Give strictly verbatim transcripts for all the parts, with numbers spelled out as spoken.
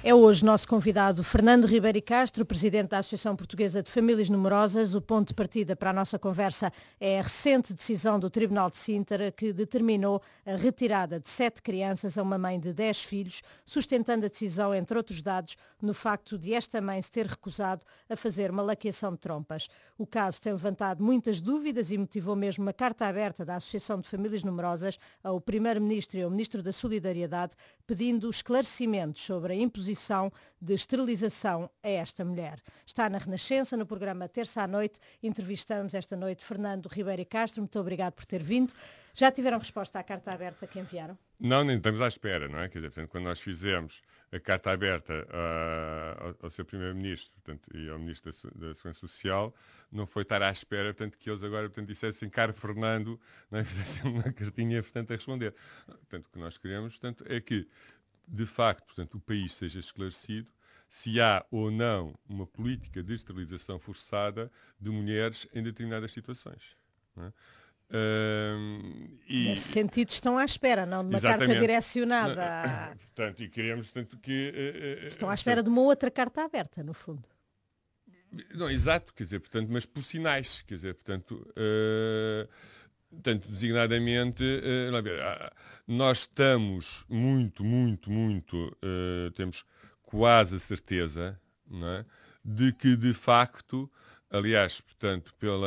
É hoje nosso convidado Fernando Ribeiro e Castro, presidente da Associação Portuguesa de Famílias Numerosas. O ponto de partida para a nossa conversa é a recente decisão do Tribunal de Sintra que determinou a retirada de sete crianças a uma mãe de dez filhos, sustentando a decisão, entre outros dados, no facto de esta mãe se ter recusado a fazer uma laqueação de trompas. O caso tem levantado muitas dúvidas e motivou mesmo uma carta aberta da Associação de Famílias Numerosas ao Primeiro-Ministro e ao Ministro da Solidariedade, pedindo esclarecimentos sobre a imposição de esterilização a esta mulher. Está na Renascença, no programa Terça à Noite. Entrevistamos esta noite Fernando Ribeiro e Castro. Muito obrigado por ter vindo. Já tiveram resposta à carta aberta que enviaram? Não, nem estamos à espera, não é? Quer dizer, portanto, quando nós fizemos a carta aberta uh, ao, ao seu Primeiro-Ministro, portanto, e ao Ministro da, da Segurança Social, não foi estar à espera, portanto, que eles agora, portanto, dissessem, caro Fernando, não é? Fizessem uma cartinha, portanto, a responder. Portanto, o que nós queremos, portanto, é que de facto, portanto, o país seja esclarecido se há ou não uma política de esterilização forçada de mulheres em determinadas situações. Não é? Um, e... Nesse sentido estão à espera, não de uma Exatamente. Carta direcionada. A... Portanto, e queremos tanto que... Uh, uh, estão à espera portanto... de uma outra carta aberta, no fundo. Não, exato, quer dizer, portanto, mas por sinais, quer dizer, portanto... Uh, Portanto, designadamente, uh, nós estamos muito, muito, muito, uh, temos quase a certeza, não é, de que, de facto, aliás, portanto, pela,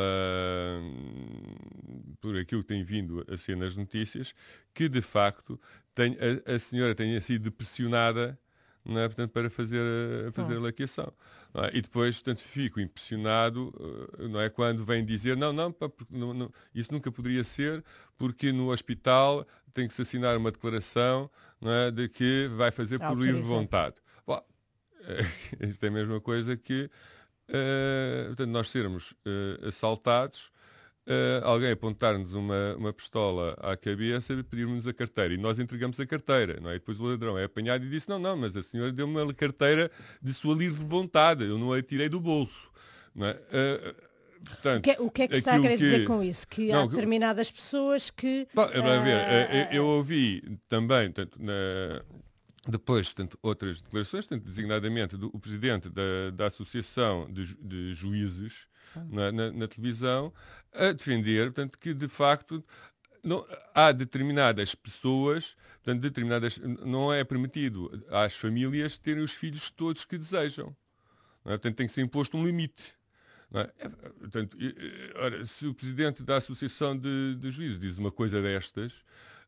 por aquilo que tem vindo a ser nas notícias, que, de facto, tem, a, a senhora tenha sido pressionada, não é, portanto, para fazer, a, fazer a laqueação. Não é? E depois, portanto, fico impressionado, não é, quando vem dizer, não, não, não, não, isso nunca poderia ser, porque no hospital tem que se assinar uma declaração, não é, de que vai fazer por livre vontade. Bom, isto é a mesma coisa que uh, portanto, nós sermos uh, assaltados, Uh, alguém apontar-nos uma, uma pistola à cabeça e pedir-nos a carteira. E nós entregamos a carteira, não é? E depois o ladrão é apanhado e disse, não, não, mas a senhora deu-me uma carteira de sua livre vontade, eu não a tirei do bolso. Não é? Uh, portanto, o, que é, o que é que está a querer que... dizer com isso? Que não, há determinadas pessoas que... Bom, uh... ver, uh, eu ouvi também, tanto na... Depois, tanto, outras declarações, tanto, designadamente do o presidente da, da Associação de, de Juízes na, na, na televisão, a defender, portanto, que de facto não, há determinadas pessoas, portanto, determinadas, não é permitido às famílias terem os filhos todos que desejam. Não é? Portanto, tem que ser imposto um limite. Não é? Portanto, ora, se o presidente da Associação de, de Juízes diz uma coisa destas,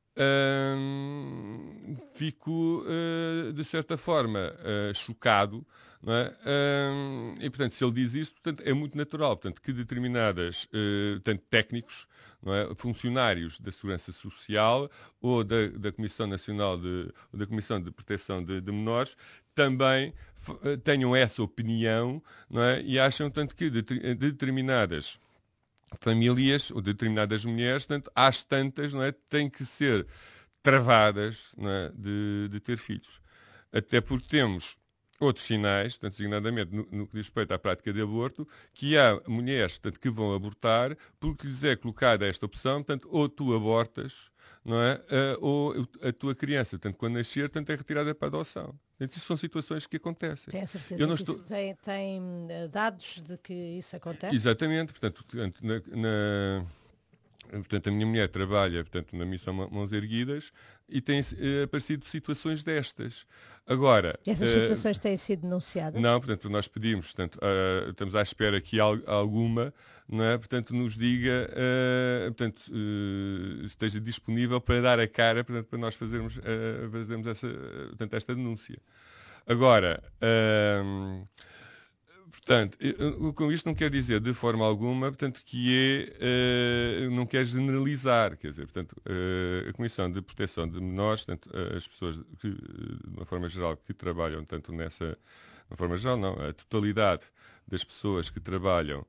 Hum, fico, uh, de certa forma, uh, chocado, não é? Hum, e, portanto, se ele diz isto, portanto, é muito natural, portanto, que determinadas, uh, tanto técnicos, não é? Funcionários da Segurança Social ou da, da Comissão Nacional de, da Comissão de Proteção de, de Menores também uh, tenham essa opinião, não é? E acham, tanto que de, de determinadas famílias ou determinadas mulheres, portanto, às tantas, não é, têm que ser travadas, não é, de, de ter filhos. Até porque temos outros sinais, portanto, designadamente no, no que diz respeito à prática de aborto, que há mulheres, portanto, que vão abortar porque lhes é colocada esta opção, portanto, ou tu abortas, não é, uh, ou a tua criança, portanto, quando nascer, portanto, é retirada para adoção. Isto são situações que acontecem. Tem a certeza Eu não que estou... isso tem, tem dados de que isso acontece? Exatamente. Portanto, na, na... portanto, a minha mulher trabalha, portanto, na Missão Mãos Erguidas e tem uh, aparecido situações destas. Agora... Essas situações uh, têm sido denunciadas? Não, portanto, nós pedimos, portanto, uh, estamos à espera que alguma, não é, portanto, nos diga, uh, portanto, uh, esteja disponível para dar a cara, portanto, para nós fazermos, uh, fazermos essa, portanto, esta denúncia. Agora... Uh, Portanto, com isto não quer dizer de forma alguma, portanto, que é, uh, não quer generalizar, quer dizer, portanto, uh, a Comissão de Proteção de Menores, portanto, as pessoas que, de uma forma geral, que trabalham, tanto nessa, de uma forma geral, não, a totalidade das pessoas que trabalham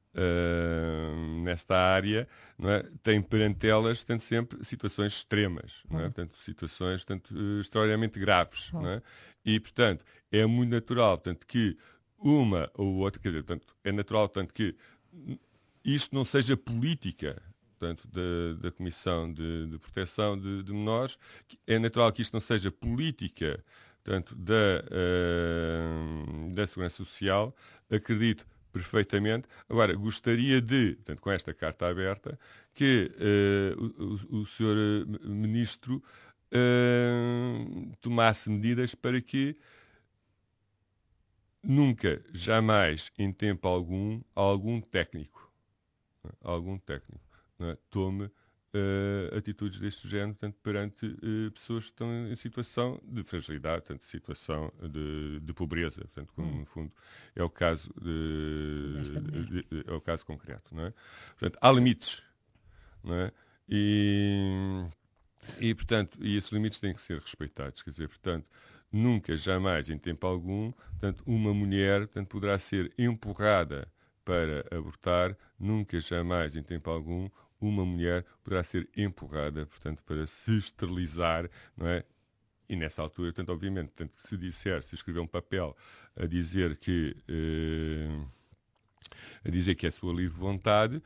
uh, nesta área, não é, tem perante elas, portanto, sempre situações extremas, não é? Portanto, situações, portanto, uh, extraordinariamente graves, não é? E, portanto, é muito natural, portanto, que uma ou outra, quer dizer, portanto, é natural, tanto que isto não seja política, portanto, da, da Comissão de, de Proteção de, de Menores, é natural que isto não seja política, portanto, da, uh, da Segurança Social, acredito perfeitamente. Agora, gostaria de, portanto, com esta carta aberta, que uh, o, o senhor Ministro uh, tomasse medidas para que nunca, jamais, em tempo algum, algum técnico, algum técnico, não é, tome uh, atitudes deste género, tanto perante uh, pessoas que estão em situação de fragilidade, tanto situação de, de pobreza, portanto, como hum. no fundo é o caso de, de, de, é o caso concreto, não é? Portanto, há limites, não é? E, e portanto, e esses limites têm que ser respeitados, quer dizer, portanto, nunca, jamais, em tempo algum, portanto, uma mulher, portanto, poderá ser empurrada para abortar, nunca, jamais, em tempo algum, uma mulher poderá ser empurrada, portanto, para se esterilizar, não é? E nessa altura, portanto, obviamente, portanto, se disser, se escrever um papel a dizer que, eh, a dizer que é a sua livre vontade,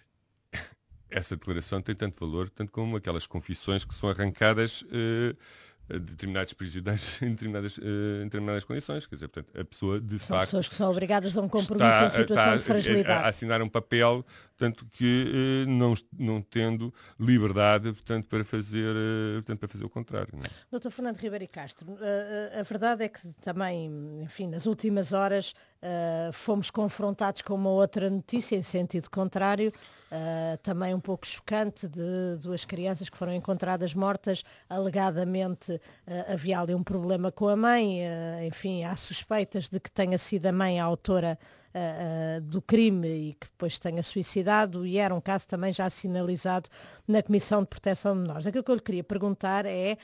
essa declaração tem tanto valor, tanto como aquelas confissões que são arrancadas eh, a determinados prisioneiros em determinadas, uh, em determinadas condições. Quer dizer, portanto, a pessoa de são facto... pessoas que são obrigadas a um compromisso está, em situação está de fragilidade. A, a assinar um papel, portanto, que uh, não, não tendo liberdade, portanto, para fazer, uh, portanto, para fazer o contrário. Não é? doutor Fernando Ribeiro e Castro, uh, a verdade é que também, enfim, nas últimas horas uh, fomos confrontados com uma outra notícia em sentido contrário, Uh, também um pouco chocante, de duas crianças que foram encontradas mortas, alegadamente uh, havia ali um problema com a mãe, uh, enfim, há suspeitas de que tenha sido a mãe a autora uh, uh, do crime e que depois tenha suicidado, e era um caso também já sinalizado na Comissão de Proteção de Menores. Aquilo que eu lhe queria perguntar é...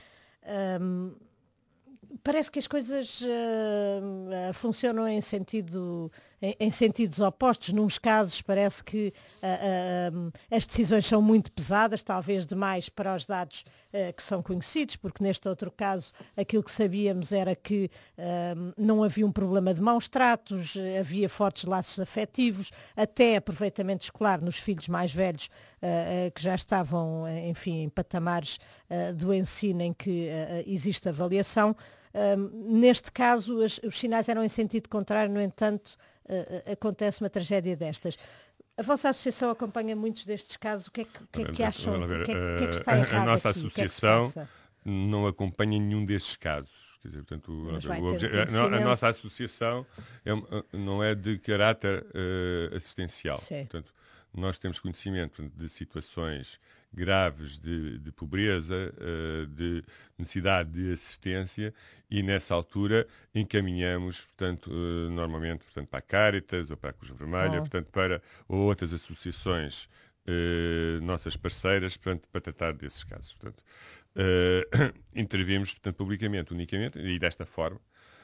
Um, parece que as coisas uh, uh, funcionam em, sentido, em, em sentidos opostos. Nuns casos parece que uh, uh, as decisões são muito pesadas, talvez demais para os dados uh, que são conhecidos, porque neste outro caso aquilo que sabíamos era que uh, não havia um problema de maus tratos, havia fortes laços afetivos, até aproveitamento escolar nos filhos mais velhos, uh, uh, que já estavam, enfim, em patamares uh, do ensino em que uh, existe avaliação. Um, neste caso, as, os sinais eram em sentido contrário, no entanto, uh, acontece uma tragédia destas. A vossa associação acompanha muitos destes casos. O que é que, o que, é que acham? O que é, o que é que está errado A nossa aqui? associação que é que não acompanha nenhum destes casos. Quer dizer, portanto, o, o obje... a, a nossa associação é, não é de caráter uh, assistencial. Sim. Portanto, nós temos conhecimento, portanto, de situações graves de, de pobreza, uh, de necessidade de assistência, e nessa altura encaminhamos, portanto, uh, normalmente, portanto, para a Caritas ou para a Cruz Vermelha, oh. portanto, para ou outras associações uh, nossas parceiras, portanto, para tratar desses casos. Portanto, uh, intervimos, portanto, publicamente, unicamente, e desta forma,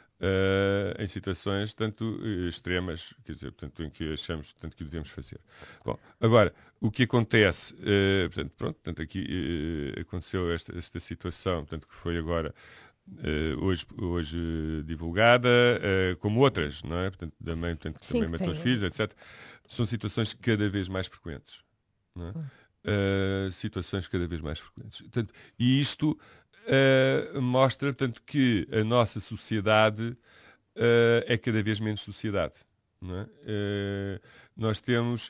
Uh, em situações tanto uh, extremas, quer dizer, portanto, em que achamos tanto que o devemos fazer. Bom, agora, o que acontece, uh, portanto, pronto, portanto, aqui uh, aconteceu esta, esta situação, portanto, que foi agora uh, hoje, hoje divulgada, uh, como outras, não é? Portanto, da mãe, portanto, que Sim, também matou os filhos, etcétera. São situações cada vez mais frequentes, não é? Hum. Uh, situações cada vez mais frequentes. Portanto, e isto Uh, mostra, portanto, que a nossa sociedade uh, é cada vez menos sociedade. Não é? Uh, nós temos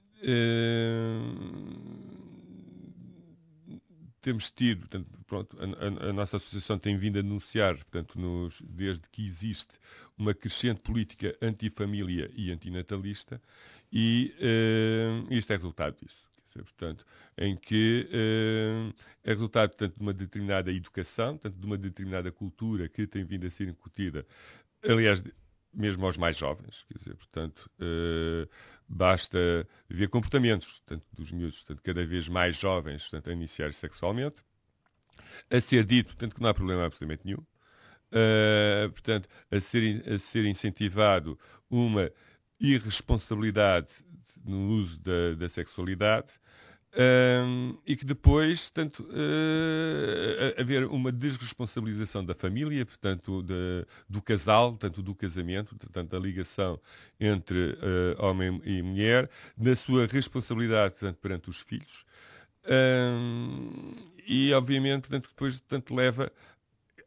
temos tido, portanto, pronto, a, a, a nossa associação tem vindo a denunciar, portanto, nos, desde que existe uma crescente política antifamília e antinatalista, e isto é resultado disso. Portanto, em que uh, é resultado, portanto, de uma determinada educação, portanto, de uma determinada cultura que tem vindo a ser incutida, aliás, mesmo aos mais jovens, quer dizer, portanto, uh, basta ver comportamentos, portanto, dos miúdos, portanto, cada vez mais jovens, portanto, a iniciar sexualmente, a ser dito, portanto, que não há problema absolutamente nenhum, uh, portanto, a ser, a ser incentivado uma irresponsabilidade no uso da, da sexualidade, um, e que depois, tanto uh, haver uma desresponsabilização da família, portanto, de, do casal, tanto do casamento, portanto, da ligação entre uh, homem e mulher, na sua responsabilidade, portanto, perante os filhos, um, e obviamente, portanto, depois, portanto, leva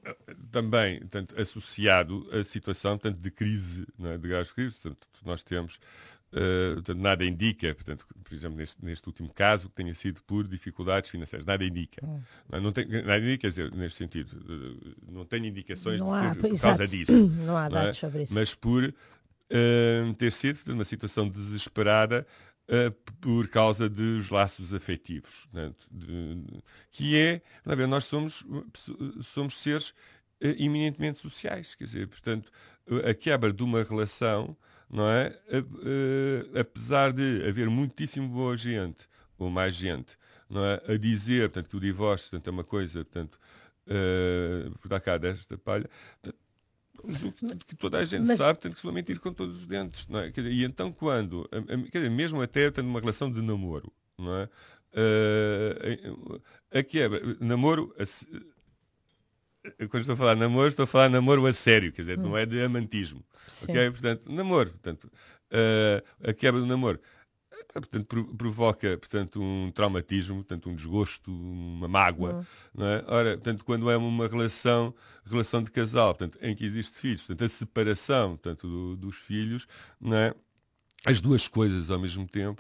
também, portanto, associado à situação, portanto, de crise, não é? De graves crises, portanto, nós temos, uh, portanto, nada indica, portanto, por exemplo, neste, neste último caso, que tenha sido por dificuldades financeiras, nada indica. Hum. Não, não tem, nada indica, quer dizer, neste sentido, uh, não tenho indicações não de há, ser por exato. causa disso. Não há dados é? sobre isso. Mas por uh, ter sido, portanto, uma situação desesperada, Uh, por causa dos laços afetivos, né? de, de, que é, ver, nós somos, somos seres uh, eminentemente sociais, quer dizer, portanto, a quebra de uma relação, não é? Uh, uh, apesar de haver muitíssimo boa gente, ou mais gente, não é? A dizer, portanto, que o divórcio, portanto, é uma coisa, portanto, uh, por dar cá desta palha, portanto, que toda a gente mas... sabe, tem que se mentir com todos os dentes, não é? Quer dizer, e então quando, quer dizer, mesmo até tendo uma relação de namoro, não é? Uh, a quebra, namoro, a, quando estou a falar de namoro, estou a falar de namoro a sério, quer dizer, hum. não é de amantismo, Sim. ok? Portanto, namoro, portanto, uh, a quebra do namoro, portanto, provoca, portanto, um traumatismo, portanto, um desgosto, uma mágoa, uhum. não é? Ora, portanto, quando é uma relação, relação de casal, portanto, em que existe filhos, portanto, a separação, portanto, do, dos filhos, não é? As duas coisas ao mesmo tempo,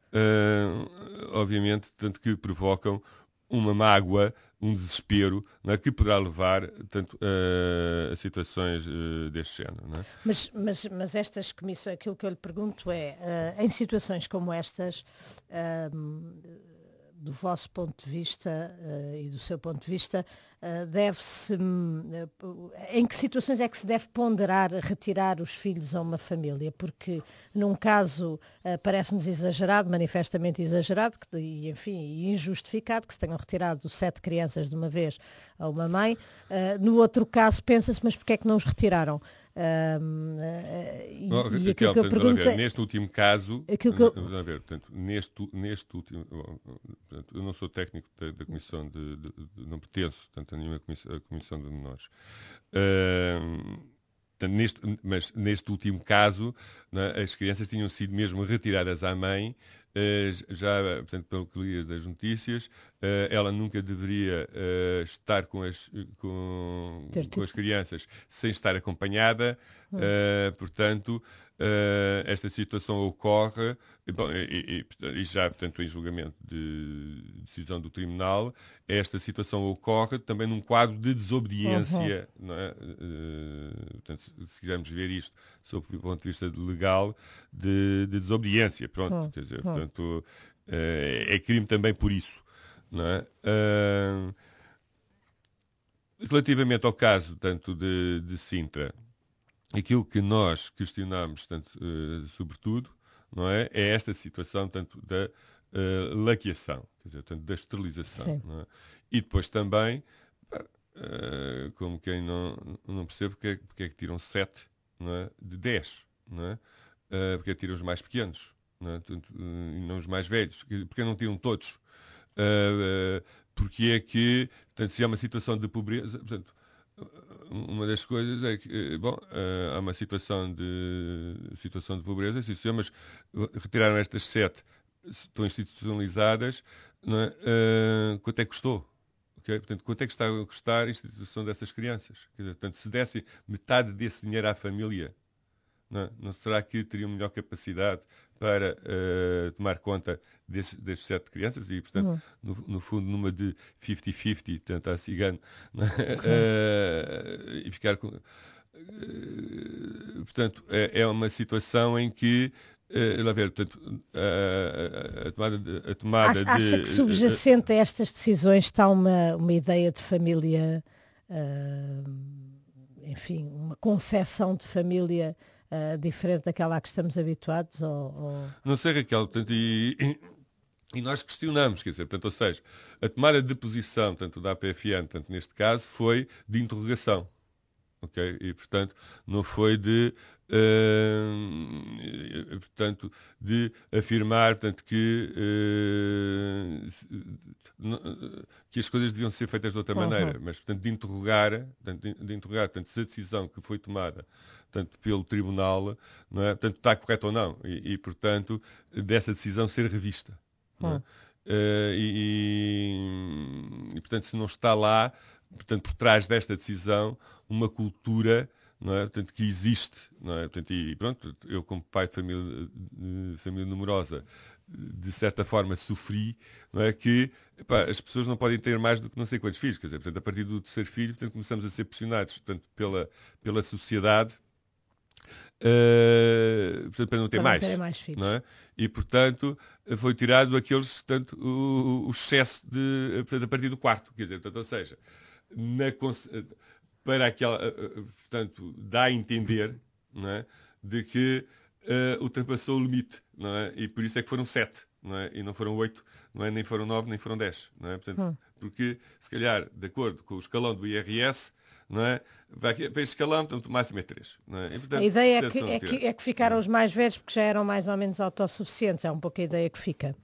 uh, obviamente, portanto, que provocam uma mágoa, um desespero, não é? Que poderá levar tanto, uh, a situações uh, deste género. Não é? mas, mas, mas estas comissões, aquilo que eu lhe pergunto é, uh, em situações como estas, uh, do vosso ponto de vista uh, e do seu ponto de vista, uh, deve-se, uh, em que situações é que se deve ponderar retirar os filhos a uma família? Porque num caso uh, parece-nos exagerado, manifestamente exagerado, que, e enfim, injustificado, que se tenham retirado sete crianças de uma vez a uma mãe. Uh, no outro caso pensa-se, mas porquê é que não os retiraram? Um, uh, e, oh, e aquilo que eu pergunto ver, neste último caso, que eu... vamos a ver, portanto, neste, neste último, portanto, eu não sou técnico da, da comissão de, de, de, não pertenço, portanto, a nenhuma comissão, a comissão de menores. Uh, portanto, neste, mas neste último caso, né, as crianças tinham sido mesmo retiradas à mãe. Uh, já, portanto, pelo que li das notícias, uh, ela nunca deveria uh, estar com as, com, com as crianças sem estar acompanhada, hum. uh, portanto, uh, esta situação ocorre, e, bom, e, e, e já, portanto, em julgamento de decisão do tribunal, esta situação ocorre também num quadro de desobediência, uhum. não é? Uh, portanto, se, se quisermos ver isto sob o ponto de vista legal, de, de desobediência, pronto, uhum. quer dizer, portanto, uh, é crime também por isso, não é? Uh, relativamente ao caso, tanto de, de Sintra, aquilo que nós questionamos, tanto, uh, sobretudo, não é? É esta situação, tanto da uh, laqueação, quer dizer, tanto da esterilização, não é? E depois também, uh, como quem não, não percebe porque é, porque é que tiram sete, não é? De dez, não é? Uh, porque é que tiram os mais pequenos, não é? Tanto, uh, e não os mais velhos, porque não tiram todos, uh, uh, porque é que, portanto, se há uma situação de pobreza, portanto, uma das coisas é que, bom, uh, há uma situação de situação de pobreza, sim, senhor, mas retiraram estas sete, estão institucionalizadas, não é? Uh, quanto é que custou? Okay? Portanto, quanto é que está a custar a instituição dessas crianças? Quer dizer, portanto, se dessem metade desse dinheiro à família, não, é? Não será que teriam melhor capacidade para uh, tomar conta desses, desses sete crianças e, portanto, uhum. no, no fundo, numa de cinquenta cinquenta, portanto, a cigano, uh, e ficar com... Uh, portanto, é, é uma situação em que Uh, lá ver, portanto, a, a, a tomada de... A tomada acha, de acha que subjacente a estas decisões está uma, uma ideia de família, uh, enfim, uma concepção de família uh, diferente daquela a que estamos habituados? Ou, ou... Não sei, Raquel, portanto, e, e, e nós questionamos, quer dizer, portanto, ou seja, a tomada de posição, tanto da A P F N, tanto neste caso, foi de interrogação. Okay? E, portanto, não foi de, uh, portanto, de afirmar, portanto, que, uh, que as coisas deviam ser feitas de outra uhum. maneira, mas, portanto, de interrogar, portanto, de, de interrogar, portanto, se a decisão que foi tomada, portanto, pelo tribunal, não é? Portanto, está correta ou não, e, e, portanto, dessa decisão ser revista. Uhum. Não é? uh, e, e, e, portanto, se não está lá, portanto, por trás desta decisão, uma cultura, não é? Portanto, que existe, não é? Portanto, e pronto, eu como pai de família, de família numerosa, de certa forma sofri, não é? Que epá, as pessoas não podem ter mais do que não sei quantos filhos, quer dizer, portanto, a partir do terceiro filho, portanto, começamos a ser pressionados, portanto, pela, pela sociedade, uh, portanto, para não ter Para não mais, terem mais não filhos. é? E, portanto, foi tirado aqueles, portanto, o, o excesso de, portanto, a partir do quarto, quer dizer, portanto, ou seja, na, para aquela, portanto, dá a entender, não é? De que uh, ultrapassou o limite, não é? E por isso é que foram sete, não é? E não foram oito, não é? Nem foram nove, nem foram dez, não é? Portanto, Hum. porque, se calhar, de acordo com o escalão do I R S, não é? Vai aqui, para este escalão, portanto, o máximo é três, não é? E, A portanto, ideia é sete que, são é, que, tirados, é que ficaram não é? os mais velhos porque já eram mais ou menos autossuficientes. É um pouco a ideia que fica.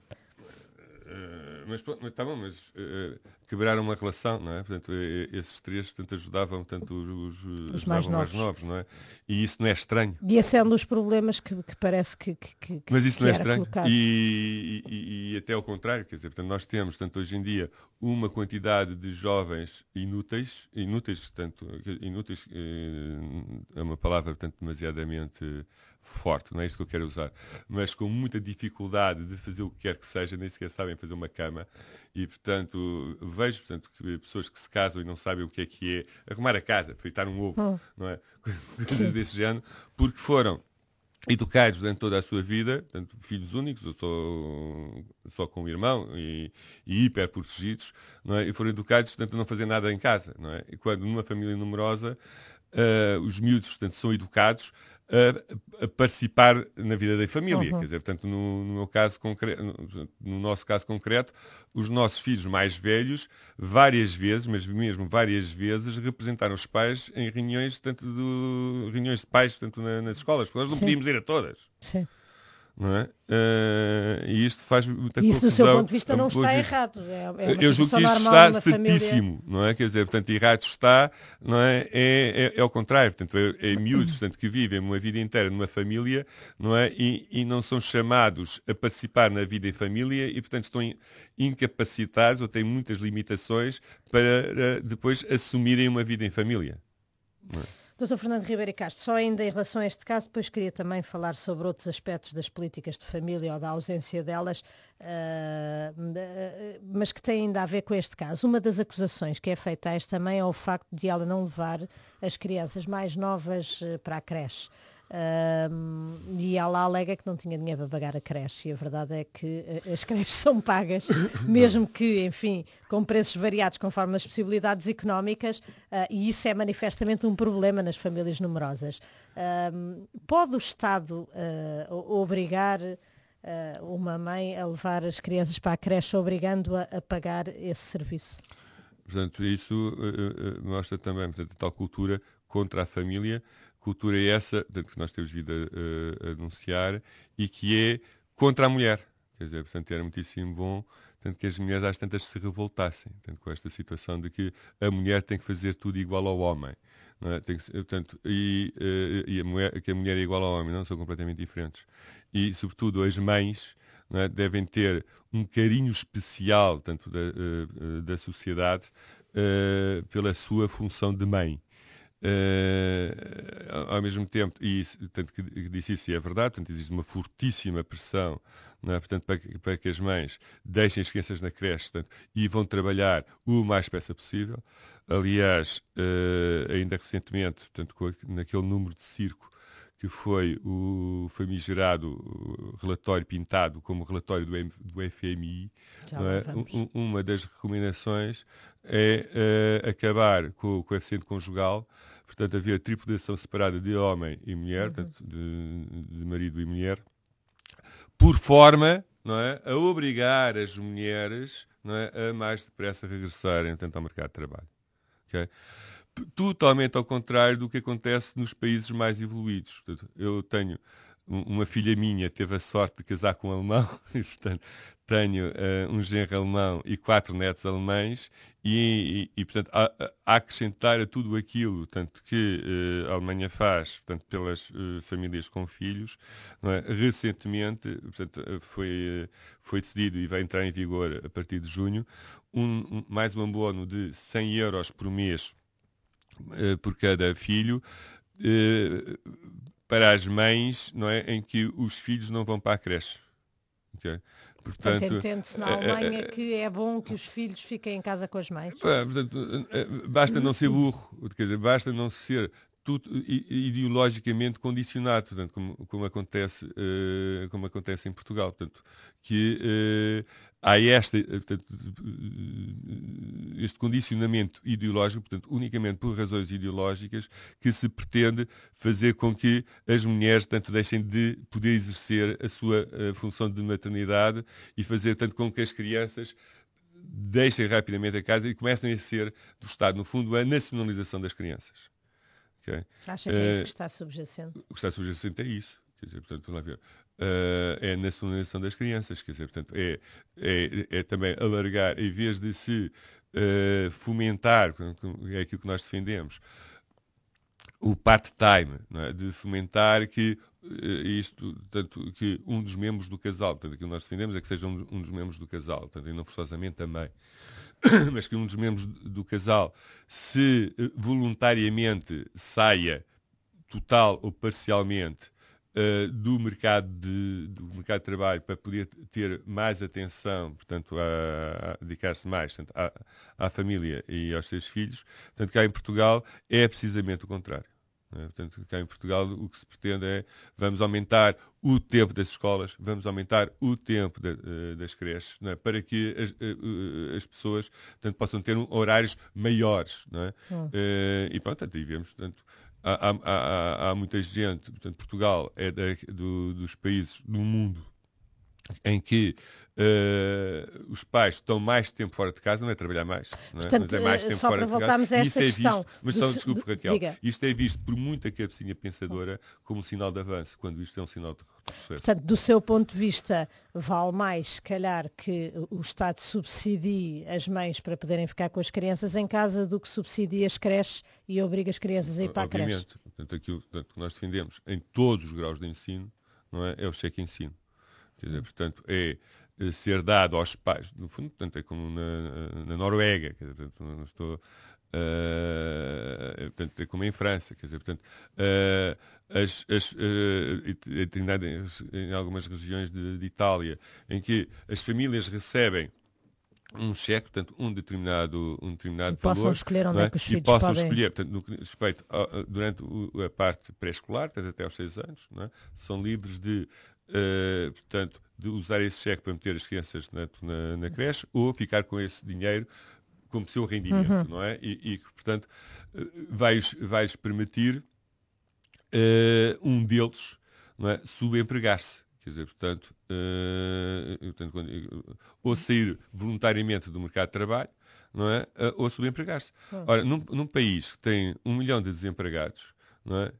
Uh, mas pronto, está bom, mas uh, quebraram uma relação, não é? Portanto, uh, esses três, portanto, ajudavam, portanto, os, os Os mais ajudavam mais novos. novos, não é? E isso não é estranho. E esse é um dos problemas que, que parece que, que, que, Mas isso que não é era estranho. colocado. E, e, e até ao contrário, quer dizer, portanto, nós temos, portanto, hoje em dia, uma quantidade de jovens inúteis, inúteis, portanto, inúteis eh, é uma palavra, portanto, demasiadamente forte, não é isso que eu quero usar, mas com muita dificuldade de fazer o que quer que seja, nem sequer sabem fazer uma cama, e, portanto, vejo, portanto, que pessoas que se casam e não sabem o que é que é arrumar a casa, fritar um ovo, Hum. não é? Coisas desse género, porque foram educados durante toda a sua vida, portanto, filhos únicos, eu sou só com um irmão e, e hiper protegidos, não é? E foram educados, portanto, a não fazer nada em casa, não é? E quando numa família numerosa, uh, os miúdos, portanto, são educados a, a participar na vida da família, quer Uhum. dizer, portanto, no, no meu caso concreto, no, no nosso caso concreto, os nossos filhos mais velhos, várias vezes, mas mesmo várias vezes, representaram os pais em reuniões, tanto do, reuniões de pais, tanto na, nas escolas, porque nós não Sim, podíamos ir a todas, sim. não é? Uh, e isto faz muita E isso, do seu confusão. ponto de vista, não está errado. É, é uma Eu julgo situação que isto normal está numa família. certíssimo, não é? Quer dizer, portanto, errado está, não é? É, é, é ao contrário, portanto, é, é miúdos, portanto, que vivem uma vida inteira numa família, não é? E, e não são chamados a participar na vida em família e, portanto, estão incapacitados ou têm muitas limitações para depois assumirem uma vida em família. Não é? doutor Fernando Ribeiro Castro, só ainda em relação a este caso, depois queria também falar sobre outros aspectos das políticas de família ou da ausência delas, uh, mas que têm ainda a ver com este caso. Uma das acusações que é feita a esta mãe é o facto de ela não levar as crianças mais novas para a creche. Uh, e ela alega que não tinha dinheiro para pagar a creche e a verdade é que uh, as creches são pagas, mesmo que, enfim, com preços variados conforme as possibilidades económicas, uh, e isso é manifestamente um problema nas famílias numerosas. Uh, pode o Estado uh, obrigar uh, uma mãe a levar as crianças para a creche, obrigando-a a pagar esse serviço? Portanto, isso uh, uh, mostra também, portanto, a tal cultura contra a família, cultura é essa, portanto, que nós temos vindo a, a, a anunciar, e que é contra a mulher. Quer dizer, portanto, era muitíssimo bom, portanto, que as mulheres às tantas se revoltassem, portanto, com esta situação de que a mulher tem que fazer tudo igual ao homem. Não é? Tem que, portanto, e, e a mulher, que a mulher é igual ao homem, não são completamente diferentes. E, sobretudo, as mães, não é, devem ter um carinho especial, tanto da, da sociedade, uh, pela sua função de mãe. Uh, ao mesmo tempo, e isso, tanto que disse isso e é verdade, portanto, existe uma fortíssima pressão, não é? Portanto, para, que, para que as mães deixem as crianças na creche, portanto, e vão trabalhar o mais depressa possível. Aliás, uh, ainda recentemente, portanto, com, naquele número de circo que foi o famigerado relatório pintado como relatório do, M, do F M I, não é? um, uma das recomendações é uh, acabar com o coeficiente conjugal, portanto, haver tripulação separada de homem e mulher, uhum. portanto, de, de marido e mulher, por forma, não é, a obrigar as mulheres, não é, a mais depressa regressarem, portanto, ao mercado de trabalho. Okay? Totalmente ao contrário do que acontece nos países mais evoluídos. Portanto, eu tenho uma filha minha, teve a sorte de casar com um alemão, e, portanto, tenho uh, um genro alemão e quatro netos alemães, e, e, e portanto, a, a acrescentar a tudo aquilo, tanto que uh, a Alemanha faz, portanto, pelas uh, famílias com filhos, não é? Recentemente, portanto, foi, uh, foi decidido e vai entrar em vigor a partir de junho, um, um, mais um abono de cem euros por mês uh, por cada filho, uh, para as mães, não é, em que os filhos não vão para a creche. Okay? Portanto, Portanto, entende-se na Alemanha que é bom que os filhos fiquem em casa com as mães. Uh, portanto, uh, basta não ser burro, quer dizer, basta não ser tudo ideologicamente condicionado, portanto, como, como, acontece, uh, como acontece em Portugal, portanto, que uh, há este, portanto, este condicionamento ideológico, portanto, unicamente por razões ideológicas, que se pretende fazer com que as mulheres, tanto, deixem de poder exercer a sua uh, função de maternidade e fazer tanto com que as crianças deixem rapidamente a casa e comecem a ser do Estado, no fundo, a nacionalização das crianças. Okay? Acha que é isso que está subjacente? O que está subjacente é isso. Quer dizer, portanto, vamos lá ver. Uh, é a nacionalização das crianças. Quer dizer, portanto, é, é, é também alargar, em vez de se uh, fomentar, é aquilo que nós defendemos, o part-time, é? De fomentar que uh, isto, tanto que um dos membros do casal, portanto, aquilo que nós defendemos é que seja um, um dos membros do casal, portanto, e não forçosamente a mãe, mas que um dos membros do casal, se voluntariamente saia total ou parcialmente uh, do, mercado de, do mercado de trabalho para poder ter mais atenção, portanto, a, a dedicar-se mais, portanto, à, à família e aos seus filhos, portanto, cá em Portugal é precisamente o contrário. É? Portanto, cá em Portugal o que se pretende é vamos aumentar o tempo das escolas, vamos aumentar o tempo de, uh, das creches, não é? Para que as, uh, as pessoas, portanto, possam ter um, horários maiores. Não é? Hum. Uh, e pronto, portanto, aí vemos, portanto, há, há, há, há muita gente, portanto, Portugal é da, do, dos países do mundo em que uh, os pais estão mais tempo fora de casa, não é trabalhar mais, não é? Portanto, mas é mais tempo só fora para de voltarmos casa. a esta Isso questão. É visto, mas do, só, desculpe, Raquel, diga. Isto é visto por muita cabecinha pensadora como um sinal de avanço, quando isto é um sinal de retrocesso. Portanto, do seu ponto de vista, vale mais, se calhar, que o Estado subsidie as mães para poderem ficar com as crianças em casa do que subsidie as creches e obriga as crianças a ir para Obviamente, a creche. Portanto, aquilo portanto, que nós defendemos em todos os graus de ensino, não é, é o cheque-ensino. Quer dizer, portanto, é ser dado aos pais, no fundo, portanto, é como na, na Noruega, quer dizer, portanto, não estou, uh, portanto, é como em França, quer dizer, portanto, uh, as, as, uh, em algumas regiões de, de Itália, em que as famílias recebem um cheque, portanto, um determinado, um determinado e possam valor, escolher onde é? É que os e filhos possam podem... escolher, portanto, no que respeito a, a, durante o, a parte pré-escolar, portanto, até aos seis anos, não é? São livres de, uh, portanto, de usar esse cheque para meter as crianças na, na, na creche ou ficar com esse dinheiro como seu rendimento, uhum. não é? E, e portanto, vais, vais permitir uh, um deles, não é, subempregar-se. Quer dizer, portanto, uh, portanto quando, ou sair voluntariamente do mercado de trabalho, não é? Uh, ou subempregar-se. Uhum. Ora, num, num país que tem um milhão de desempregados, não é?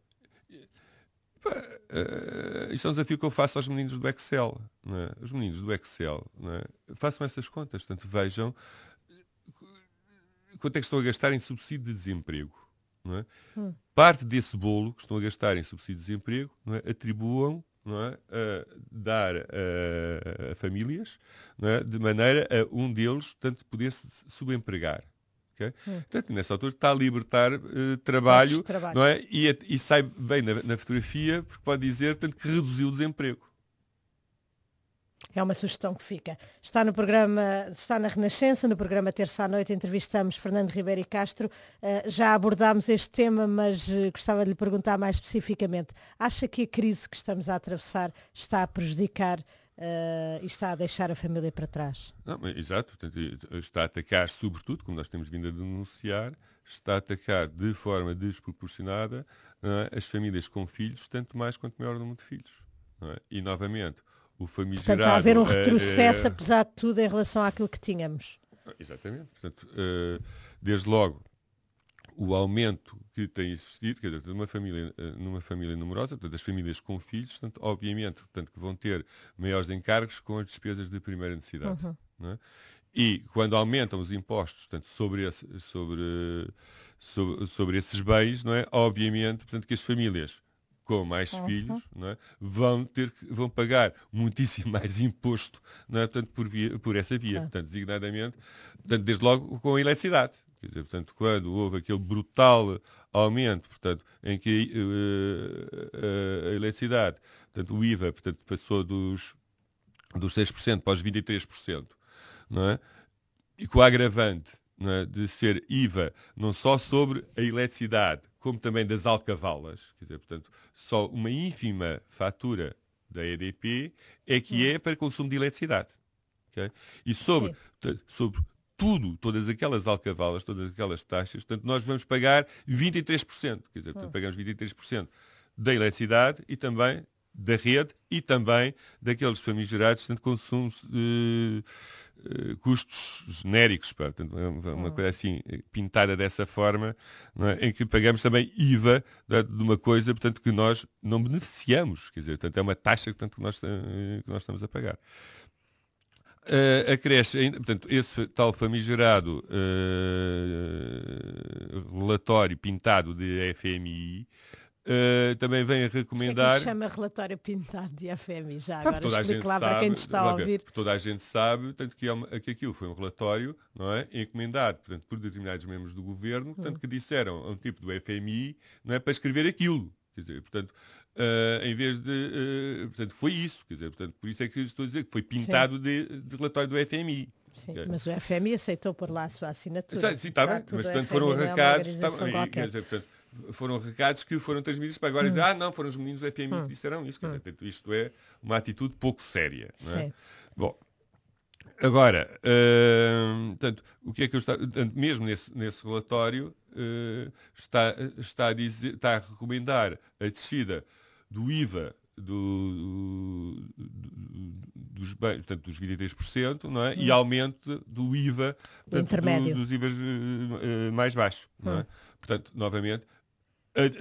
Uh, isto é um desafio que eu faço aos meninos do Excel. Não é? Os meninos do Excel, não é? Façam essas contas, portanto, vejam quanto é que estão a gastar em subsídio de desemprego. Não é? Hum. Parte desse bolo que estão a gastar em subsídio de desemprego, não é? Atribuam, não é? A dar a, a famílias, não é? De maneira a um deles tanto poder se subempregar. Okay? Hum. Portanto, nessa altura está a libertar uh, trabalho, trabalho. Não é? e, e sai bem na, na fotografia porque pode dizer portanto, que reduziu o desemprego. É uma sugestão que fica. Está no programa, está na Renascença, no programa Terça à Noite, entrevistamos Fernando Ribeiro e Castro. Uh, já abordámos este tema, mas uh, gostava de lhe perguntar mais especificamente. Acha que a crise que estamos a atravessar está a prejudicar uh, e está a deixar a família para trás? Não, exato. Portanto, está a atacar, sobretudo, como nós temos vindo a denunciar, está a atacar de forma desproporcionada uh, as famílias com filhos, tanto mais quanto maior o número de filhos. Não é? E, novamente, o famigerado... Portanto, está a haver um retrocesso, é, é... apesar de tudo, em relação àquilo que tínhamos. Exatamente. Portanto, uh, desde logo, o aumento que tem existido, quer dizer, numa família, numa família numerosa, portanto, as famílias com filhos, portanto, obviamente, portanto, que vão ter maiores encargos com as despesas de primeira necessidade. Uhum. Não é? E quando aumentam os impostos, portanto, sobre, esse, sobre, sobre, sobre esses bens, não é? Obviamente, portanto, que as famílias com mais Uhum. filhos, não é? vão, ter que, vão pagar muitíssimo mais imposto, não é? Portanto, por, via, por essa via, Claro. portanto, designadamente, portanto, desde logo com a eletricidade. Quer dizer, portanto, quando houve aquele brutal aumento, portanto, em que uh, a eletricidade, portanto, o I V A, portanto, passou dos, dos seis por cento para os vinte e três por cento, não é? E com o agravante, não é, de ser I V A não só sobre a eletricidade, como também das alcavalas, quer dizer, portanto, só uma ínfima fatura da E D P é que é para consumo de eletricidade. Okay? E sobre, sobre tudo, todas aquelas alcavalas, todas aquelas taxas, portanto, nós vamos pagar vinte e três por cento. Quer dizer, portanto, pagamos vinte e três por cento da eletricidade e também da rede e também daqueles famigerados, portanto, consumos de uh, custos genéricos, pá, portanto, uma, uma coisa assim pintada dessa forma, não é? Em que pagamos também I V A de, de uma coisa, portanto, que nós não beneficiamos, quer dizer, portanto, é uma taxa portanto, que, nós, que nós estamos a pagar. Uh, acresce, ainda, portanto, esse tal famigerado uh, relatório pintado de F M I uh, também vem a recomendar... O que é que chama relatório pintado de F M I? Já Ah, agora explique lá sabe, para quem te está a ouvir. Porque toda a gente sabe tanto que, é uma, que aquilo foi um relatório, não é, encomendado portanto, por determinados membros do governo, portanto, hum. que disseram a um tipo do F M I, não é, para escrever aquilo. Quer dizer, portanto, Uh, em vez de... Uh, portanto, foi isso. Quer dizer, portanto, por isso é que estou a dizer que foi pintado de, de relatório do F M I. Sim, okay. Mas o F M I aceitou por lá a sua assinatura. Sim, está bem, mas portanto, foram recados... É tá, quer dizer, portanto, foram recados que foram transmitidos para agora hum. dizer, ah, não, foram os meninos do F M I hum. que disseram isso. Quer dizer, portanto, isto é uma atitude pouco séria. Não é? Sim. Bom, agora, uh, portanto, o que é que eu estou... Mesmo nesse, nesse relatório, uh, está, está, a dizer, está a recomendar a descida do I V A do, do, dos bens, portanto, dos vinte e três por cento, não é? Hum. E aumento do I V A portanto, intermédio. Do, dos I V As uh, mais baixos. Não é? Hum. Portanto, novamente, a, a, a,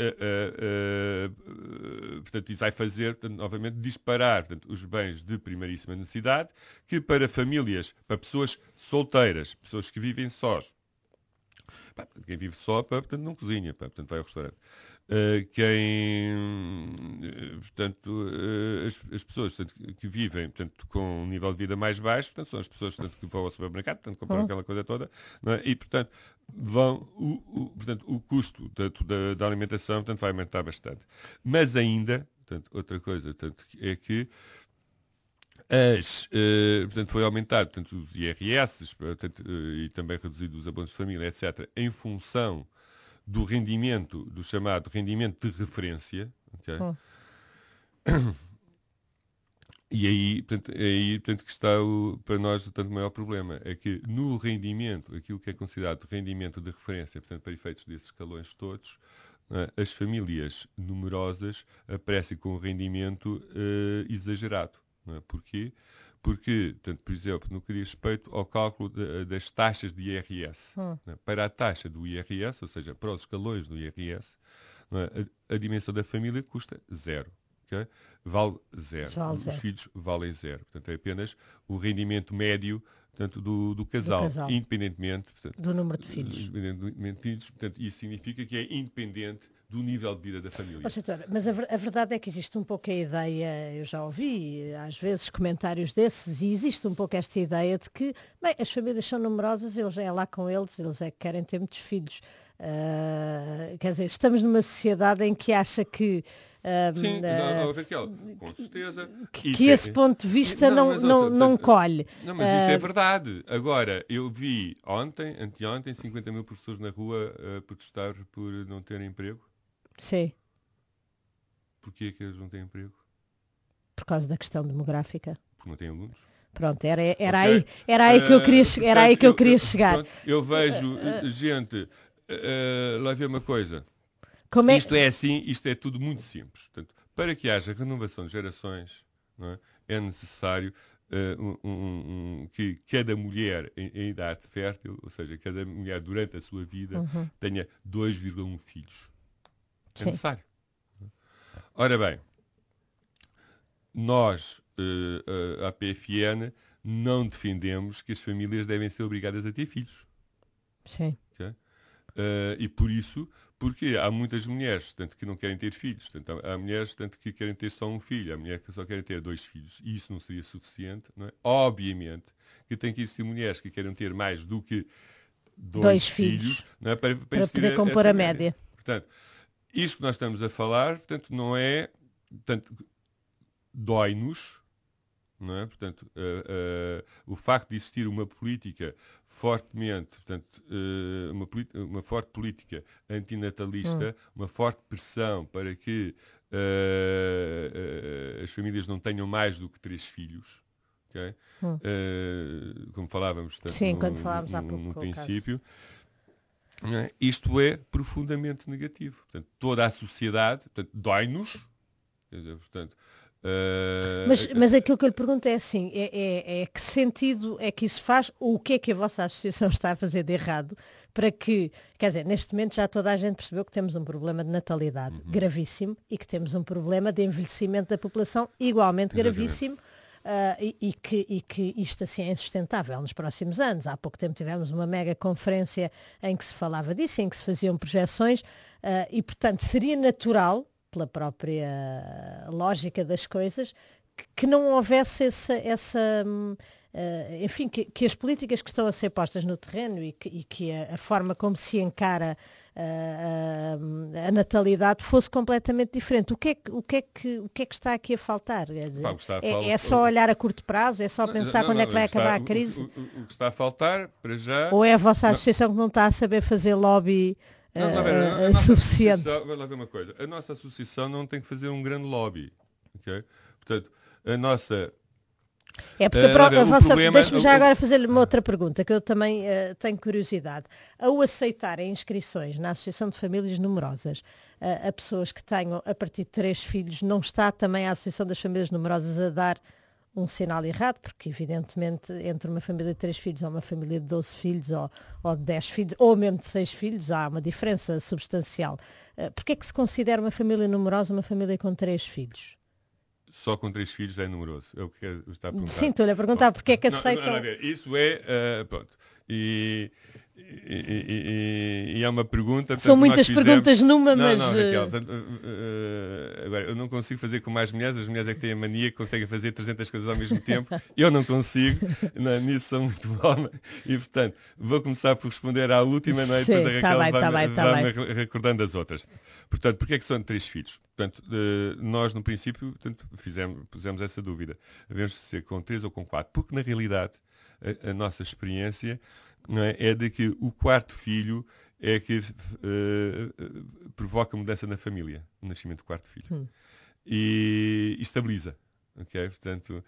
a, portanto, isso vai fazer, portanto, novamente, disparar portanto, os bens de primeiríssima necessidade, que para famílias, para pessoas solteiras, pessoas que vivem sós, pá, quem vive só, pá, portanto, não cozinha, pá, portanto, vai ao restaurante. Uh, quem, uh, portanto, uh, as, as pessoas portanto, que vivem portanto, com um nível de vida mais baixo, portanto, são as pessoas portanto, que vão ao supermercado, portanto, compram uhum. aquela coisa toda, não é? E, portanto, vão, o, o, portanto, o custo portanto, da, da alimentação portanto, vai aumentar bastante. Mas ainda, portanto, outra coisa portanto, é que as, uh, portanto, foi aumentado portanto, os I R S portanto, uh, e também reduzido os abonos de família, etcétera, em função do rendimento, do chamado rendimento de referência. Okay? Oh. E aí, portanto, é aí portanto, que está o, para nós portanto, o maior problema. É que no rendimento, aquilo que é considerado rendimento de referência, portanto, para efeitos desses escalões todos, uh, as famílias numerosas aparecem com um rendimento uh, exagerado. Não é? Porquê? Porque, portanto, por exemplo, no que diz respeito ao cálculo de, das taxas de I R S, hum. né? Para a taxa do I R S, ou seja, para os escalões do I R S, né? a, a dimensão da família custa zero. Okay? Vale zero. Vale os zero. filhos valem zero. Portanto, é apenas o rendimento médio portanto, do, do, casal, do casal, independentemente portanto, do número de filhos. Independentemente de filhos. Portanto, isso significa que é independente do nível de vida da família. Oh, doutor, mas a, a verdade é que existe um pouco a ideia, eu já ouvi às vezes comentários desses, e existe um pouco esta ideia de que, bem, as famílias são numerosas, eles é lá com eles, eles é que querem ter muitos filhos. Uh, quer dizer, estamos numa sociedade em que acha que Um, Sim, uh, não, Raquel, com certeza. Que, que esse é... ponto de vista não, não, não, não colhe. Não, mas uh... isso é verdade. Agora, eu vi ontem, anteontem, cinquenta mil professores na rua uh, protestar por não terem emprego. Sim. Porquê é que eles não têm emprego? Por causa da questão demográfica. Porque não têm alunos. Pronto, era, era, okay. aí, era aí que eu queria, uh, era aí que eu, eu queria eu, chegar. Pronto, eu vejo uh, gente, uh, lá ver uma coisa. Como é... Isto é assim, isto é tudo muito simples. Portanto, para que haja renovação de gerações, não é, é necessário uh, um, um, um, que cada mulher em, em idade fértil, ou seja, cada mulher durante a sua vida, uhum. tenha dois vírgula um filhos. É necessário. Ora bem, nós, uh, uh, a P F N, não defendemos que as famílias devem ser obrigadas a ter filhos. Sim. Okay? Uh, e por isso porque há muitas mulheres, tanto que não querem ter filhos, tanto, há mulheres tanto que querem ter só um filho, há mulheres que só querem ter dois filhos, e isso não seria suficiente, não é? Obviamente que tem que existir mulheres que querem ter mais do que dois, Dois filhos, filhos, não é? para, para para existir poder compor essa a média. média. Portanto, isto que nós estamos a falar, portanto, não é, portanto, dói-nos, não é? Portanto, uh, uh, o facto de existir uma política fortemente, portanto, uh, uma, uma forte política antinatalista, hum. uma forte pressão para que uh, uh, as famílias não tenham mais do que três filhos, okay? hum. uh, como falávamos, portanto, Sim, no, quando falávamos no, há pouco no princípio. É? Isto é profundamente negativo. Portanto, toda a sociedade, portanto, dói-nos, portanto, uh, mas, mas aquilo que eu lhe pergunto é assim, é, é, é que sentido é que isso faz, ou o que é que a vossa associação está a fazer de errado para que, quer dizer, neste momento já toda a gente percebeu que temos um problema de natalidade uhum. gravíssimo e que temos um problema de envelhecimento da população igualmente Exatamente. gravíssimo. Uh, e, e, que, e que isto assim é insustentável nos próximos anos. Há pouco tempo tivemos uma mega conferência em que se falava disso, em que se faziam projeções uh, e, portanto, seria natural, pela própria lógica das coisas, que, que não houvesse essa... essa uh, enfim, que, que as políticas que estão a ser postas no terreno e que, e que a, a forma como se encara Uh, uh, a natalidade fosse completamente diferente. O que é que, o que, é que, o que, é que está aqui a faltar? Quer dizer, Pá, a é, fal... é só olhar a curto prazo? É só pensar não, não, quando não, é que vai acabar está, a crise? O, o, o que está a faltar, para já... Ou é a vossa associação não. que não está a saber fazer lobby uh, não, não, não, uh, suficiente? Vai lá ver uma coisa. A nossa associação não tem que fazer um grande lobby. Okay? Portanto, a nossa... É porque uh, a, a vossa... Deixe-me já o, agora fazer-lhe uma outra pergunta, que eu também uh, tenho curiosidade. Ao aceitarem inscrições na Associação de Famílias Numerosas uh, a pessoas que tenham a partir de três filhos, não está também a Associação das Famílias Numerosas a dar um sinal errado? Porque, evidentemente, entre uma família de três filhos ou uma família de doze filhos ou, ou de dez filhos, ou mesmo de seis filhos, há uma diferença substancial. Uh, Porquê é que se considera uma família numerosa uma família com três filhos? Só com três filhos é numeroso. É o que está a perguntar. Sim, estou-lhe a perguntar porque é que aceitam... Não, não, não, isso é... Uh, pronto. E, e, e, e é uma pergunta... São portanto, muitas fizemos... perguntas numa, não, mas... Não, Raquel, portanto, uh, uh, agora, eu não consigo fazer com mais mulheres. As mulheres é que têm a mania que conseguem fazer trezentas coisas ao mesmo tempo. Eu não consigo. Não, nisso sou muito bom. E, portanto, vou começar por responder à última, não é? Sim, depois a Raquel tá bem, vai, tá bem, tá vai bem. recordando as outras. Portanto, porquê é que são três filhos? Portanto, uh, nós, no princípio, portanto, fizemos, pusemos essa dúvida. Devemos ser com três ou com quatro. Porque, na realidade, a, a nossa experiência não é, é de que o quarto filho é que uh, provoca mudança na família. O nascimento do quarto filho. Hum. E, e estabiliza. Okay? Portanto,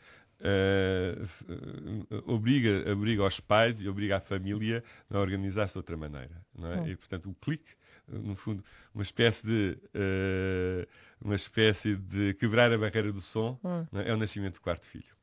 uh, uh, obriga, obriga os pais e obriga a família a organizar-se de outra maneira. Não é? Hum. E, portanto, o clique, no fundo, uma espécie de uh, uma espécie de quebrar a barreira do som, hum. é? É o nascimento do quarto filho.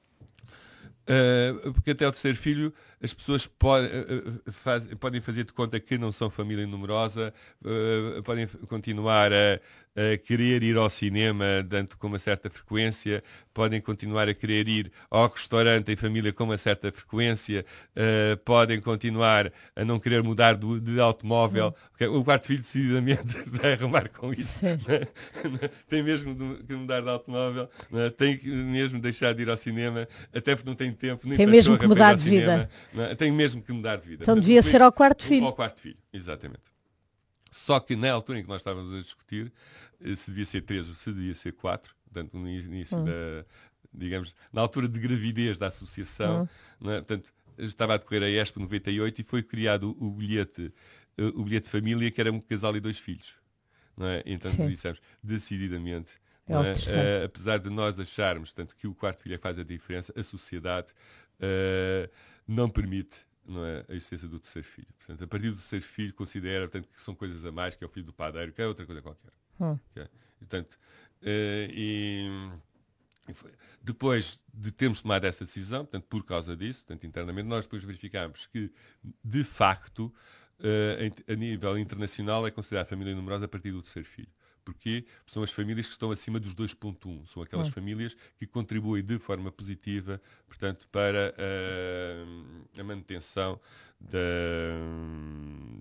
Uh, porque até o terceiro filho as pessoas pode, uh, faz, podem fazer de conta que não são família numerosa, uh, podem continuar a, a querer ir ao cinema tanto com uma certa frequência, podem continuar a querer ir ao restaurante em família com uma certa frequência, uh, podem continuar a não querer mudar do, de automóvel. Hum. Okay? O quarto filho decididamente vai arrumar com isso. Tem mesmo que mudar de automóvel, tem que mesmo deixar de ir ao cinema, até porque não tem tempo nem tem para mesmo que mudar de cinema, vida. Não, tem mesmo que mudar de vida. Então Portanto, devia ser ao quarto filho. Ao quarto filho, exatamente. Só que na altura em que nós estávamos a discutir se devia ser três ou se devia ser quatro, portanto, no início hum. da, digamos, na altura de gravidez da associação, hum. não é? Portanto, estava a decorrer a Expo noventa e oito e foi criado o bilhete, o bilhete de família, que era um casal e dois filhos. Não é? Então Sim. dissemos, decididamente, é não é? Uh, apesar de nós acharmos tanto que o quarto filho é que faz a diferença, a sociedade uh, não permite, não é, a existência do terceiro filho. Portanto, a partir do terceiro filho considera, portanto, que são coisas a mais, que é o filho do padeiro, que é outra coisa qualquer. Hum. Okay? Portanto, uh, e, e foi, depois de termos tomado essa decisão, portanto, por causa disso, portanto, internamente, nós depois verificámos que, de facto, uh, a nível internacional é considerada a família numerosa a partir do terceiro filho. Porquê? Porque são as famílias que estão acima dos dois vírgula um. São aquelas hum. famílias que contribuem de forma positiva, portanto, para uh, a manutenção da,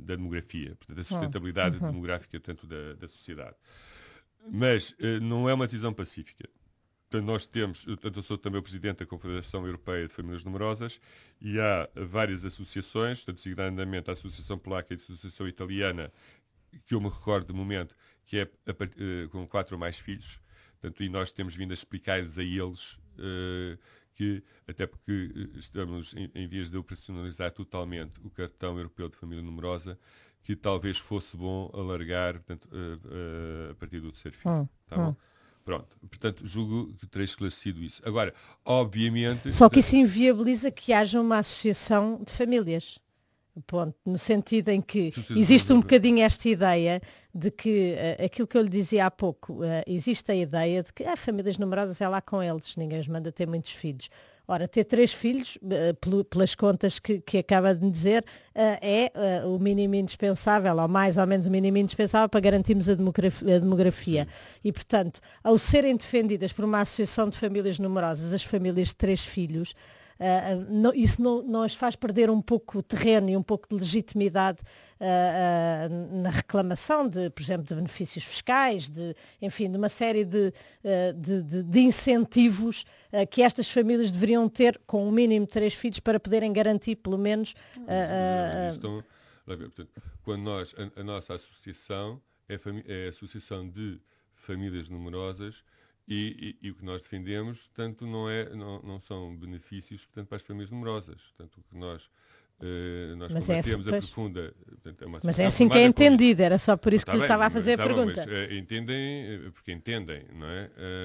da demografia, portanto, a sustentabilidade uhum. demográfica tanto da, da sociedade. Mas uh, não é uma decisão pacífica. Portanto, nós temos, portanto, eu sou também o presidente da Confederação Europeia de Famílias Numerosas e há várias associações, portanto, designadamente a Associação Polaca e a Associação Italiana, que eu me recordo de momento, que é a, uh, com quatro ou mais filhos, portanto, e nós temos vindo a explicar-lhes a eles uh, que, até porque estamos em, em vias de operacionalizar totalmente o cartão europeu de família numerosa, que talvez fosse bom alargar, portanto, uh, uh, a partir do terceiro filho. Hum, tá hum. bom? Pronto, portanto, julgo que terei esclarecido isso. Agora, obviamente... Só que isso inviabiliza que haja uma associação de famílias. Ponto. No sentido em que existe um bocadinho esta ideia de que, uh, aquilo que eu lhe dizia há pouco, uh, existe a ideia de que ah, famílias numerosas é lá com eles, ninguém os manda ter muitos filhos. Ora, ter três filhos, uh, pelas contas que, que acaba de me dizer, uh, é uh, o mínimo indispensável, ou mais ou menos o mínimo indispensável para garantirmos a demografia. A demografia. E, portanto, ao serem defendidas por uma associação de famílias numerosas, as famílias de três filhos, Uh, não, isso não, não as faz perder um pouco o terreno e um pouco de legitimidade uh, uh, na reclamação de, por exemplo, de benefícios fiscais, de, enfim, de uma série de, uh, de, de, de incentivos uh, que estas famílias deveriam ter com o mínimo de três filhos para poderem garantir pelo menos... Uh, uh, Estão, portanto, quando nós, a, a nossa associação é, é a Associação de Famílias Numerosas. E, e, e o que nós defendemos, tanto não, é, não, não são benefícios, portanto, para as famílias numerosas. Portanto, o que nós, eh, nós combatemos é assim, a profunda... Portanto, é uma mas é assim que é entendido, era só por isso que lhe estava a fazer tá a pergunta. Bom, mas, uh, entendem, porque entendem, não é?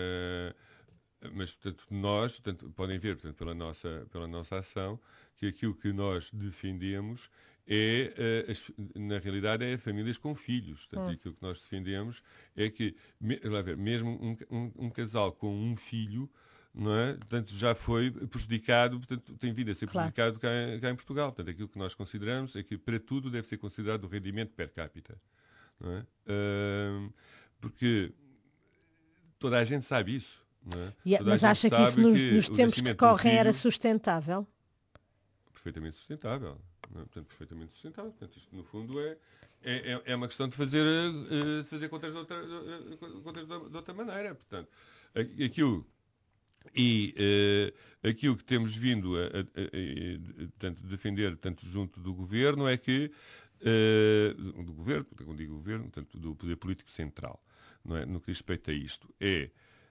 Uh, mas, portanto, nós, portanto, podem ver, portanto, pela nossa, pela nossa ação, que aquilo que nós defendemos é, uh, as, na realidade, é famílias com filhos. Portanto, hum. aquilo que nós defendemos é que, me, lá ver, mesmo um, um, um casal com um filho, não é? Portanto, já foi prejudicado, portanto, tem vindo a ser claro. prejudicado cá, cá em Portugal. Portanto, aquilo que nós consideramos é que, para tudo, deve ser considerado o rendimento per capita. Não é? Uh, porque toda a gente sabe isso. Não é? Yeah, mas acha que isso nos, que nos tempos que correm filho, era sustentável? Perfeitamente sustentável. Não, portanto, perfeitamente sustentável. Portanto, isto, no fundo, é, é, é uma questão de fazer, uh, de fazer contas, de outra, uh, contas de, de outra maneira. Portanto, aquilo, e, uh, aquilo que temos vindo a, a, a, a, tanto defender tanto junto do Governo é que, uh, do Governo, quando digo Governo, tanto do Poder Político Central, não é? No que diz respeito a isto, é,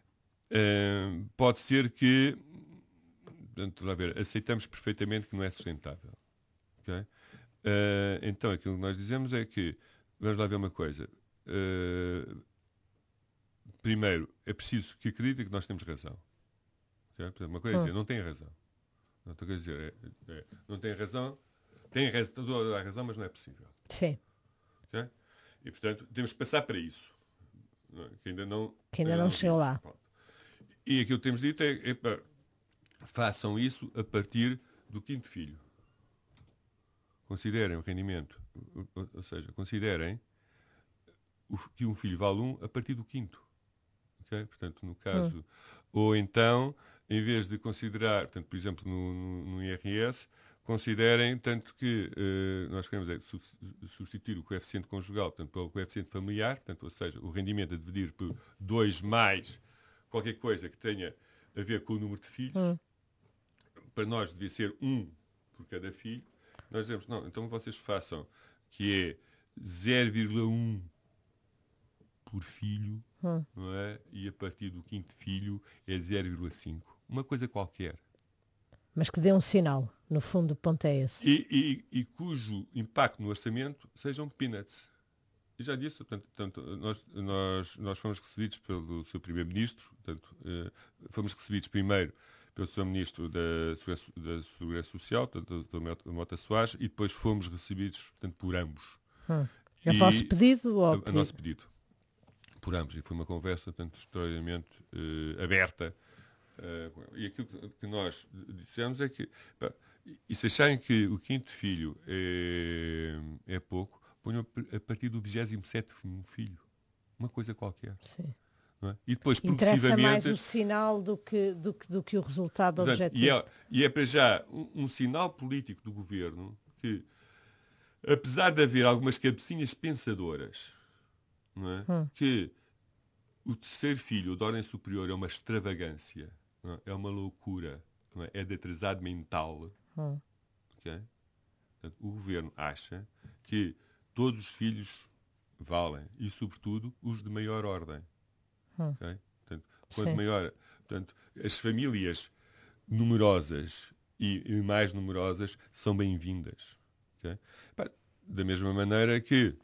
uh, pode ser que, portanto, lá ver, aceitamos perfeitamente que não é sustentável. Okay? Uh, então, aquilo que nós dizemos é que, vamos lá ver uma coisa. Uh, primeiro, é preciso que acreditem que nós temos razão. Okay? Portanto, uma coisa é dizer, não tem razão. Outra coisa é dizer, é, é, não tem razão, tem razão, toda a razão, mas não é possível. Sim. Okay? E, portanto, temos que passar para isso. Não é? Que ainda não, que ainda não, não chegou lá. E aquilo que temos dito é, é para façam isso a partir do quinto filho. Considerem o rendimento, ou seja, considerem o, que um filho vale um a partir do quinto. Okay? Portanto, no caso, hum. ou então, em vez de considerar, portanto, por exemplo, no, no, no I R S, considerem tanto que uh, nós queremos é, substituir o coeficiente conjugal, portanto, pelo coeficiente familiar, portanto, ou seja, o rendimento a dividir por dois mais qualquer coisa que tenha a ver com o número de filhos. Hum. Para nós devia ser um por cada filho. Nós dizemos, não, então vocês façam que é zero vírgula um por filho, hum. não é? E a partir do quinto filho é zero vírgula cinco. Uma coisa qualquer. Mas que dê um sinal, no fundo o ponto é esse. E, e, e cujo impacto no orçamento sejam peanuts. E já disse, portanto, portanto nós, nós, nós fomos recebidos pelo seu primeiro-ministro, portanto, eh, fomos recebidos primeiro pelo senhor Ministro da Segurança, da Segurança Social, portanto, do Mota Soares, e depois fomos recebidos, portanto, por ambos. Hum. É o vosso pedido? Ou a, a nosso pedido. Por ambos. E foi uma conversa, portanto, extraordinariamente uh, aberta. Uh, e aquilo que, que nós dissemos é que, pá, e se acharem que o quinto filho é, é pouco, ponham a partir do vigésimo sétimo filho. Uma coisa qualquer. Sim. É? E depois, interessa mais o sinal do que, do que, do que o resultado portanto, objetivo. E é, e é para já um, um sinal político do governo que apesar de haver algumas cabecinhas pensadoras, não é? Hum. que o terceiro filho, da ordem superior, é uma extravagância, não é? é uma loucura, não é? é de atrasado mental. Hum. Okay? Portanto, o governo acha que todos os filhos valem, e sobretudo os de maior ordem. Hum. Okay? Portanto, quanto Sim. maior, portanto, as famílias numerosas e, e mais numerosas são bem-vindas. Okay? Da mesma maneira que,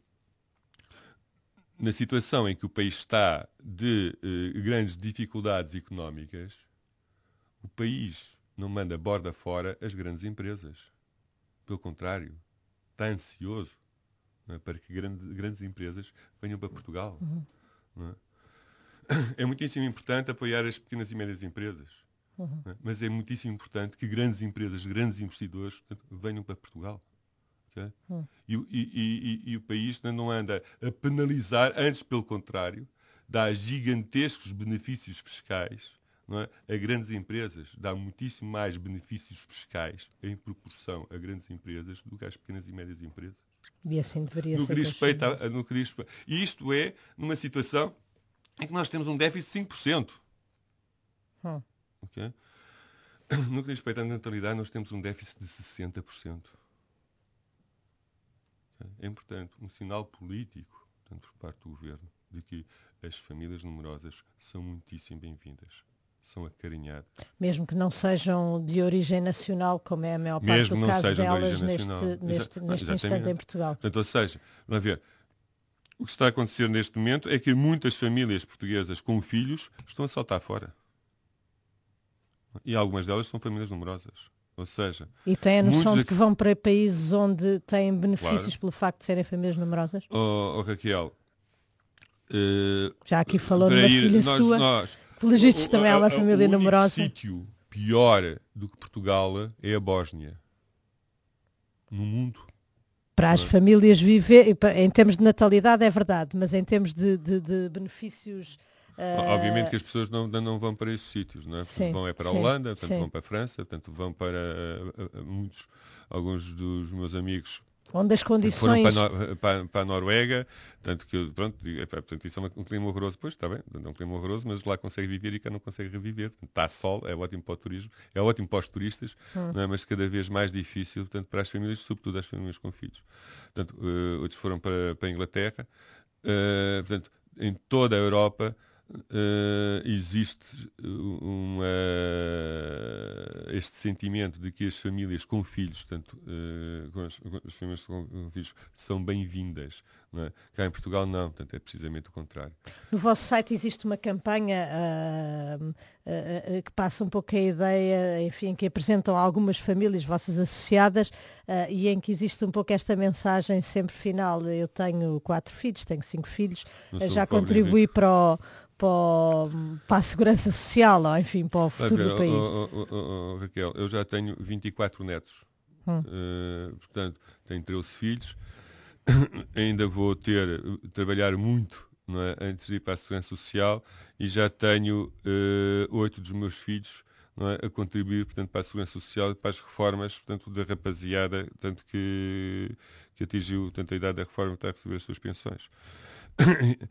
na situação em que o país está de eh, grandes dificuldades económicas, o país não manda borda fora as grandes empresas. Pelo contrário, está ansioso, não é, para que grande, grandes empresas venham para Portugal. Uhum. Não é? É muitíssimo importante apoiar as pequenas e médias empresas, uhum. não é? Mas é muitíssimo importante que grandes empresas, grandes investidores, portanto, venham para Portugal. Okay? Uhum. E, e, e, e o país não anda a penalizar, antes pelo contrário, dá gigantescos benefícios fiscais, não é, a grandes empresas, dá muitíssimo mais benefícios fiscais em proporção a grandes empresas do que às pequenas e médias empresas. E assim deveria no ser. Que respeita a, no que respeita. E isto é numa situação em que nós temos um déficit de cinco por cento. Hum. Okay? No que respeita à natalidade, nós temos um déficit de sessenta por cento. É importante, um sinal político, portanto, por parte do governo, de que as famílias numerosas são muitíssimo bem-vindas, são acarinhadas. Mesmo que não sejam de origem nacional, como é a maior parte Mesmo do caso delas de neste, neste, Exa neste instante em Portugal. Portanto, ou seja, vamos ver, o que está a acontecer neste momento é que muitas famílias portuguesas com filhos estão a saltar fora. E algumas delas são famílias numerosas. Ou seja, e têm a noção de que vão para países onde têm benefícios claro. Pelo facto de serem famílias numerosas? Oh, oh Raquel, uh, já aqui falou numa ir, filha nós, sua, nós, pelos vistos também há uma família o numerosa. O sítio pior do que Portugal é a Bósnia, no mundo. Para as famílias viver, em termos de natalidade é verdade, mas em termos de, de, de benefícios... Uh... Obviamente que as pessoas não, não vão para esses sítios, não é? Portanto, sim, vão é para a Holanda, portanto, sim. vão para a França, portanto, vão para uh, uh, muitos, alguns dos meus amigos onde as condições foram para a, Nor para, para a Noruega, tanto que eu, pronto, é, portanto, isso é um clima horroroso, pois está bem, é um clima horroroso, mas lá consegue viver e cá não consegue reviver. Portanto, está sol, é ótimo para o turismo, é ótimo para os turistas, hum. não é? Mas cada vez mais difícil, portanto, para as famílias, sobretudo as famílias com filhos. Portanto, uh, outros foram para, para a Inglaterra, uh, portanto, em toda a Europa. Uh, existe uma, este sentimento de que as famílias com filhos, tanto uh, com as, com as famílias com, com filhos, são bem-vindas. Não é? Cá em Portugal não, portanto é precisamente o contrário. No vosso site existe uma campanha uh, uh, uh, que passa um pouco a ideia, enfim, que apresentam algumas famílias vossas associadas uh, e em que existe um pouco esta mensagem sempre final. Eu tenho quatro filhos, tenho cinco filhos, uh, já contribuí para o para a segurança social, ou enfim, para o futuro do país. Oh, oh, oh, oh, Raquel, eu já tenho vinte e quatro netos, hum. uh, portanto, tenho treze filhos, ainda vou ter, trabalhar muito, não é, antes de ir para a segurança social, e já tenho oito uh, dos meus filhos, não é, a contribuir, portanto, para a segurança social e para as reformas, portanto, da rapaziada, tanto que, que atingiu tanto a idade da reforma para receber as suas pensões. uh,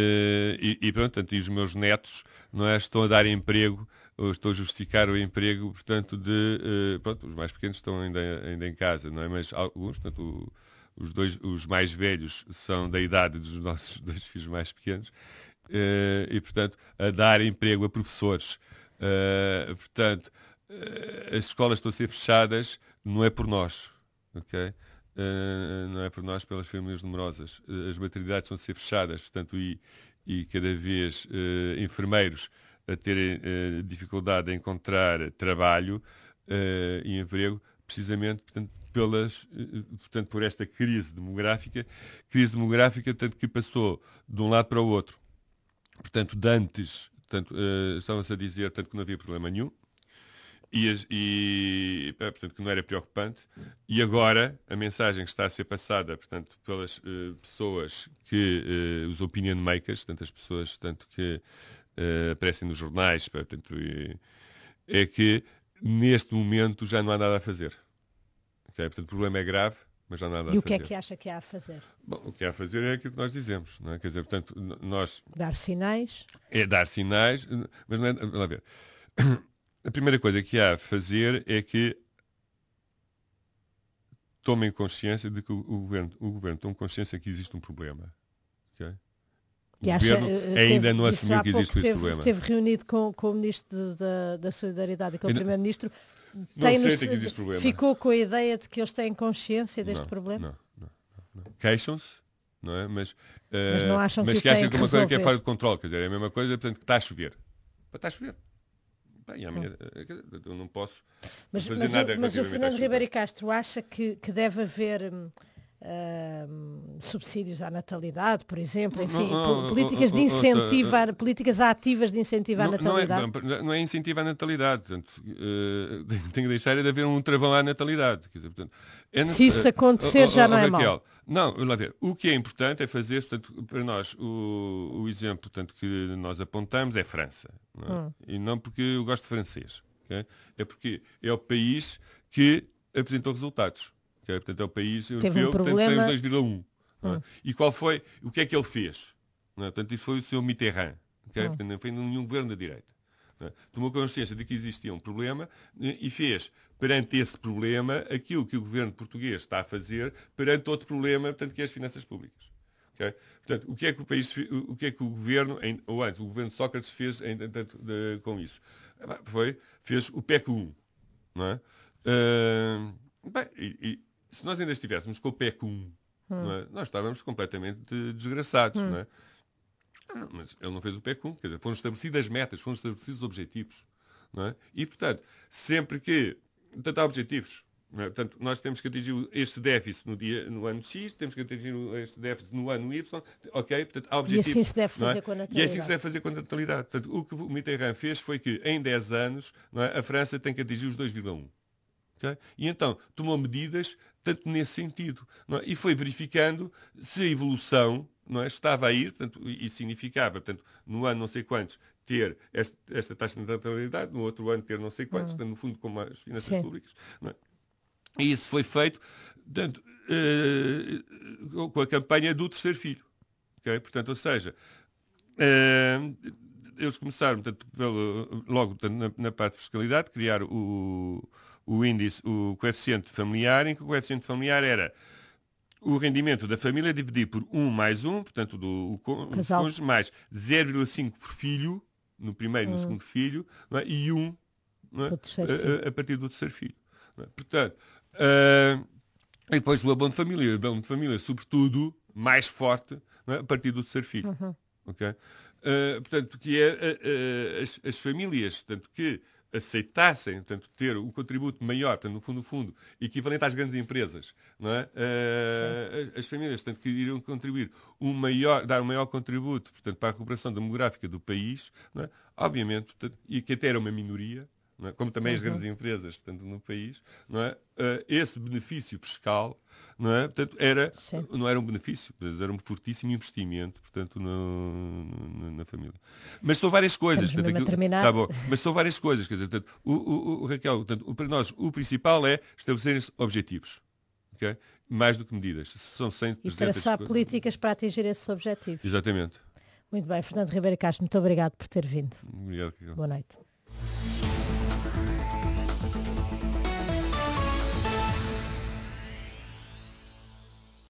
e, e pronto, portanto, e os meus netos, não é, estão a dar emprego, ou estou a justificar o emprego, portanto, de uh, pronto, os mais pequenos estão ainda, ainda em casa, não é, mas alguns, portanto, o, os dois, os mais velhos são da idade dos nossos dois filhos mais pequenos, uh, e portanto, a dar emprego a professores, uh, portanto, uh, as escolas estão a ser fechadas, não é por nós, ok? Uh, não é por nós, pelas famílias numerosas. Uh, as maternidades estão a ser fechadas, portanto, e, e cada vez uh, enfermeiros a terem uh, dificuldade em encontrar trabalho uh, e emprego, precisamente, portanto, pelas, uh, portanto, por esta crise demográfica, crise demográfica, tanto que passou de um lado para o outro. Portanto, de antes, portanto, uh, estavam-se a dizer tanto que não havia problema nenhum, E, e portanto, que não era preocupante, e agora a mensagem que está a ser passada, portanto, pelas uh, pessoas que, uh, os opinion makers, portanto, as pessoas tanto que uh, aparecem nos jornais, portanto, e, é que neste momento já não há nada a fazer. Okay? Portanto, o problema é grave, mas já nada E a fazer. o que é que acha que há a fazer? Bom, o que há a fazer é aquilo que nós dizemos, não é? Quer dizer, portanto, nós... Dar sinais? É dar sinais, mas não é... Vamos lá ver. A primeira coisa que há a fazer é que tomem consciência de que o, o, governo, o governo toma consciência que existe um problema. Okay? O E governo acha, ainda teve, não assumiu que existe esse teve, problema. Teve reunido com, com o Ministro da, da Solidariedade e com o Ainda... Primeiro-Ministro. Não Tem sentem que existe problema. Ficou com a ideia de que eles têm consciência deste não, problema? Não, não, não, não. Queixam-se, não é? Mas, uh, mas não acham mas que, que acham acham que que uma coisa que é resolver. fora de controle. Quer dizer, é a mesma coisa, portanto, que está a chover. Está a chover. Bem, amanhã, hum. eu não posso mas, fazer mas nada. O, mas o Fernando Ribeiro Castro acha que, que deve haver hum, hum, subsídios à natalidade, por exemplo, enfim, não, não, políticas de incentivo, uh, uh, políticas ativas de incentivo à natalidade? Não é, não é incentivo à natalidade. Portanto, uh, tem que deixar de haver um travão à natalidade. Quer dizer, portanto, é Se isso acontecer, uh, uh, já não uh, é Raquel, mau. Não, lá ver. O que é importante é fazer, portanto, para nós, o, o exemplo portanto, que nós apontamos é França. Não é? Hum. E não porque eu gosto de francês. Okay? É porque é o país que apresentou resultados. Okay? Portanto, é o país europeu um problema... que tem os dois vírgula um. Hum. É? E qual foi, o que é que ele fez? Não é? Portanto, isso foi o seu Mitterrand. Okay? Hum. Portanto, não foi nenhum governo da direita. É? Tomou consciência de que existia um problema e fez, perante esse problema, aquilo que o governo português está a fazer perante outro problema, portanto, que é as finanças públicas. Okay? Portanto, o que é que o país, o que é que o governo, ou antes, o governo de Sócrates fez em, tanto, de, com isso? Foi, fez o P E C um. Não é? Uh, bem, e, e, se nós ainda estivéssemos com o P E C um, hum. não é? Nós estávamos completamente desgraçados. Hum. Não é? Não, mas ele não fez o P E C um, quer dizer, foram estabelecidas metas, foram estabelecidos objetivos. Não é? E, portanto, sempre que... Portanto, há objetivos. Não é? Portanto, nós temos que atingir este déficit no, dia, no ano X, temos que atingir este déficit no ano Y, ok? Portanto, há objetivos. E assim se deve fazer é? com a natalidade. E assim se deve fazer com a natalidade. Portanto, o que o Mitterrand fez foi que, em dez anos, não é? A França tem que atingir os dois vírgula um. Okay? E então, tomou medidas, tanto nesse sentido. Não é? E foi verificando se a evolução não é? Estava a ir, portanto, e significava, portanto, no ano não sei quantos, ter este, esta taxa de natalidade, no outro ano ter não sei quantos, hum. portanto, no fundo, como as finanças Sim. públicas. Não é? E isso foi feito portanto, uh, com a campanha do terceiro filho. Okay? Portanto, ou seja, uh, eles começaram portanto, pelo, logo portanto, na, na parte de fiscalidade, criar o, o índice, o coeficiente familiar, em que o coeficiente familiar era o rendimento da família dividido por um mais um, portanto, do cônjuge, mais zero vírgula cinco por filho, no primeiro e hum. no segundo filho, não é? E um não é? a, a, a partir do terceiro filho. Não é? Portanto, uh, e depois o abono de família. O abono de família, sobretudo, mais forte não é? A partir do terceiro filho. Uhum. Okay? Uh, portanto, que é uh, uh, as, as famílias, tanto que aceitassem, portanto, ter um contributo maior, portanto, no fundo, no fundo, equivalente às grandes empresas, não é? Uh, as, as famílias, portanto, que iriam contribuir um maior, dar um maior contributo, portanto, para a recuperação demográfica do país, não é? Obviamente, portanto, e que até era uma minoria, não é? Como também uhum. as grandes empresas, portanto, no país, não é? Uh, esse benefício fiscal, não é? Portanto, era, não era um benefício, era um fortíssimo investimento, portanto, no, no, na família. Mas são várias coisas. Portanto, aquilo, tá bom, mas são várias coisas. Quer dizer, portanto, o, o, o, Raquel, portanto, para nós, o principal é estabelecerem objetivos. Okay? Mais do que medidas. São cem, e traçar coisas. políticas para atingir esses objetivos. Exatamente. Muito bem, Fernando Ribeiro Castro, muito obrigado por ter vindo. Obrigado, Raquel. Boa noite.